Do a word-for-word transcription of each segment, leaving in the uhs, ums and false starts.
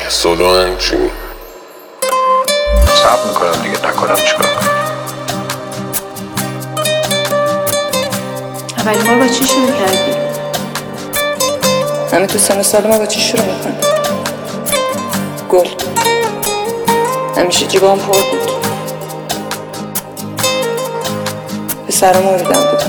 سولو چی؟ صبر میکنم دیگه، نکنم چیکار کنم. اولین بار با چی شروع کردی؟ همه تو سن سال ما با چی شروع میکنم؟ گل. همیشه جیبام پر بود. به سرم آویدم بودم.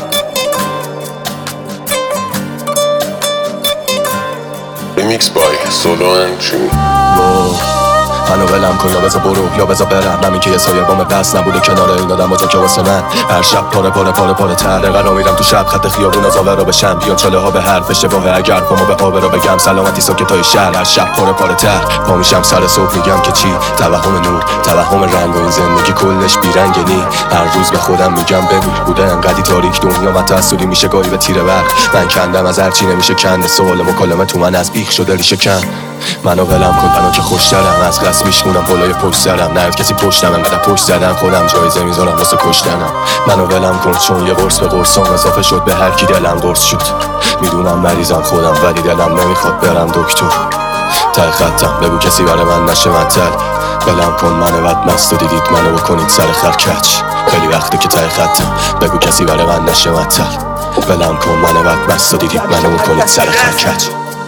ریمیکس بای سولو چی؟ منو ولم کن یا بذار برو یا بذار برم، همین که یه سایه بام بس نبوده کنار این آدم با که واسه من هر شب پاره پاره پاره پاره تر قرار میرم تو شب خط خیابون زاوره رو بشم بیان چاله ها به حرف اشتباهه اگر پامو به آب رو بگم سلامتی ساکتای شهر هر شب پاره پاره تر پا میشم سر صبح میگم که چی توهم نور توهم رنگ و این زندگی کلش بیرنگه نی هر روز به خودم میگم بمیر بوده انقدی تاریک دنیا من تأثیری میشه گاهی به تیره برق من کندم از هر چی نمیشه کنده سوال مکالمه تو من از بیخ شده ریشه کن منو ولم کن منو که خوشترم از قصد میشمونم بالای پشت سرم نه کسی پشتم انقدر پشت زدن خودم جایزه میذارم واسه کشتنم منو ولم کن چون یه قرص به قرصام اضافه شد به هر کی دلم قرص شد میدونم مریضم خودم ولی دلم نمیخواد برم دکتر ته خطم بگو کسی برای من نشه منتل ولم کن منو بد مست و دیدید منو بکنید سر خرکچ خیلی وقته که ته خطم بگو کسی برای من نشه منتل ولم کن منو بد مست و دیدید منو بکنید سر خرکچ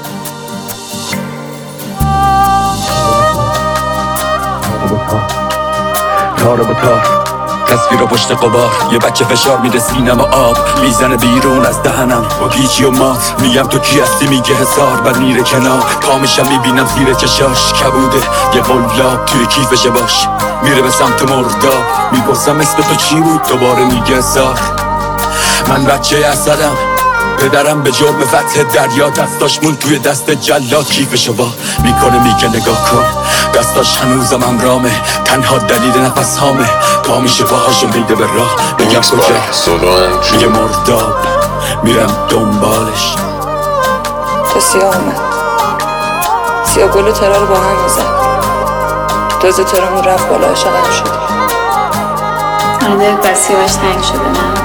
تار با تار تصویر پشت قبار یه بچه فشار میده سینم و آب میزنه بیرون از دهنم با گیجی و مات میگم تو کی هستی میگه هزار بعد میره کنار کامشم میبینم زیر چشاش کبوده یه قلاب توی کیفشه باش میره به سمت مرداب میپرسم مثل تو چی بود دوباره میگه هزار من بچه اسدم پدرم به جرم فتح دریا دستاش مون توی دست جلاد کیفشو وا میکنه میگه نگاه کن دستاش هنوزم امرامه تنها دلیل نفس هامه پا میشه پاهاشو میده به راه میگم کجا میگه مرداب میرم دنبالش تا سیاه اومد سیاه گل ترا رو با هم میزن تازه ترامون رفت بالا عاشقم شد آره دلت بر سیاهش تنگ شده نه؟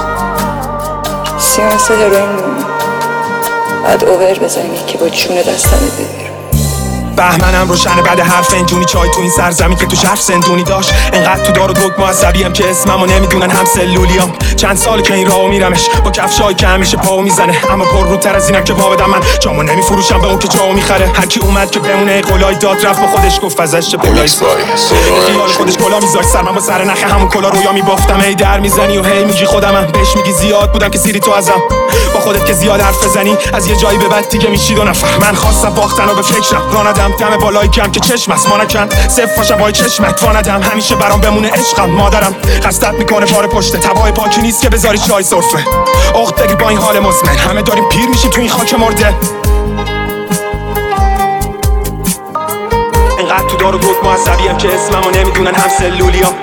سیاه مثل هروئین میمونه باید اوور بزنی که با چونه دستنه ببیرم بهمنم روشنه بعد حرف انجونی چای تو این سرزمین که توش حرف سندونی داشت انقدر تو دار و دکم عصبیم که اسممو نمیدونن هم سلولیام چند سال که این راهو میرمش با کفشای که همیشه پاو میزنه اما پر روتر از اینم که پا بدم من جامو نمیفروشم به اون که جاو میخره هر کی اومد که بمونه قولای داد رفت با خودش گفت ازش پولای خیال خودش کلا میذاشت سر من با سر نخ همون کلا رویا میبافتم ای در میزنی و هی میگی خودمم بهش میگی زیاد بودم که سیری تو ازم با خودت که زیاد حرف بزنی از یه جایی به بعد دیگه میشی دو نفر من خواستم باختن و به فکرم راندم دم بالای کم که چشم است مانکن صف باشم وای چشمت واندم همیشه برام بمونه عشقم مادرم قصدت میکنه بار پشت تبای پاکی نیست که بذاری چای سرفه اخت بگیر با این حال مزمن همه داریم پیر میشیم تو این خاک مرده انقدر تو دار و دکم عصبیم که اسممو نمیدونن هم سلولیام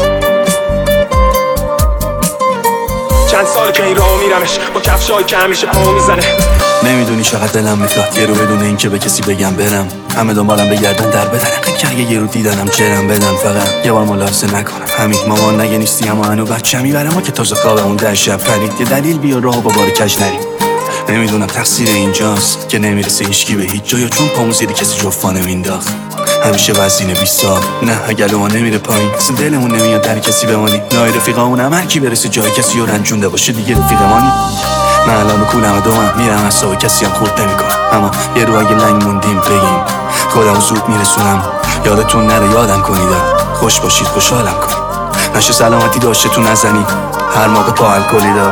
چند سال که این راهو میرمش با کفشای که همیشه پاو میزنه نمیدونی چقدر دلم میخواد یه رو بدون این که به کسی بگم برم همه دنبالم بگردن در بدن که اگه یه رو دیدنم جرم بدن فقط یه بار ملاحظه نکنم همین مامان نگه نیستی اما هنو بچه میبره ما که تازه خوابمون در شب پرید یه دلیل بیا راه با بار کج نریم نمیدونم تقصیر اینجاست که نمیرسه هیچکی به هیچ جا یا چون پامون زیر کسی جفانه مینداخت همیشه وزینه بیست سال نه اگه ما نمیره پایین اصلا دلمون نمیاد در کسی بمانی نای رفیقامون هم هر کی برسه جای کسی رو رنجونده باشه دیگه رفیقمانی من الان کولم و دومم میرم از سای کسی هم خورد نمیکنم اما یه رو اگه لنگ موندیم بگیم خودم زود میرسونم یادتون نره یادم کنید خوش باشید خوشحالم کنید نشه سلامتی داشته تو نزنید هر موقع پا الکلی دار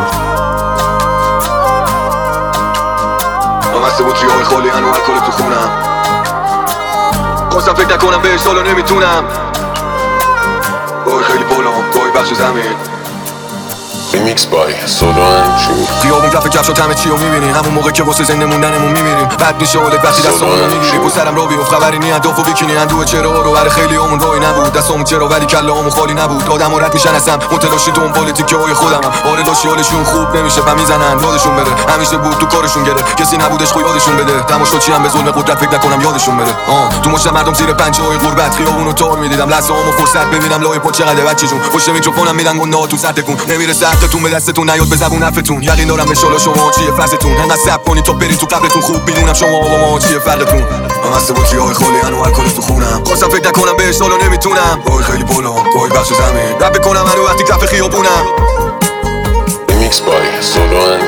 نامسته بود ریاه خالی هنو الکل تو خونم خواستم فکر نکنم بهش سالا نمیتونم گاهی خیلی بالا گاهی بخش زمین ریمیکس بای سولو چی؟ خیابون کف کفش و همه چی رو میبینی همون موقع که واسه زنده موندنمون میمیریم بد میشه حالت وقتی دستامون رو میگیری پو سرم رو بیفت خبری نی انداف و بیکینی اندوه چرا رو برای خیلی همون رای نبود دستامون چرا ولی کله همون خالی نبود آدم ها رد میشن اصلا متلاشی دنبال تیکه های خودمم آره لاشی حالشون خوب نمیشه و میزنن یادشون بره همیشه بود تو کارشون گره کسی نبودش خو یادشون بده تماشا چی هم به ظلم قدرت فکر نکنم یادشون بره آه تو مشت مردم زیر پنجه های غربت خیابونو تار میدیدم لحظه هامو فرصت ببینم لای پا چقدر بچه جون پشت میکروفونم میدن گنده ها تو سر تکون نمیرسه مختتون به دستتون نیاد به زبون حرفتون یقین دارم به شالا شما چیه فازتون انقدر صبر کنید تا برید تو قبرتون خوب میدونم شما با ما چیه فرقتون من هسته با تریای خالی انو الکل تو خونم خواستم فکر نکنم بهش حالا نمیتونم گاهی خیلی بالا گاهی بخش زمین رب بکنم انو وقتی کف خیابونم Remix by Solo and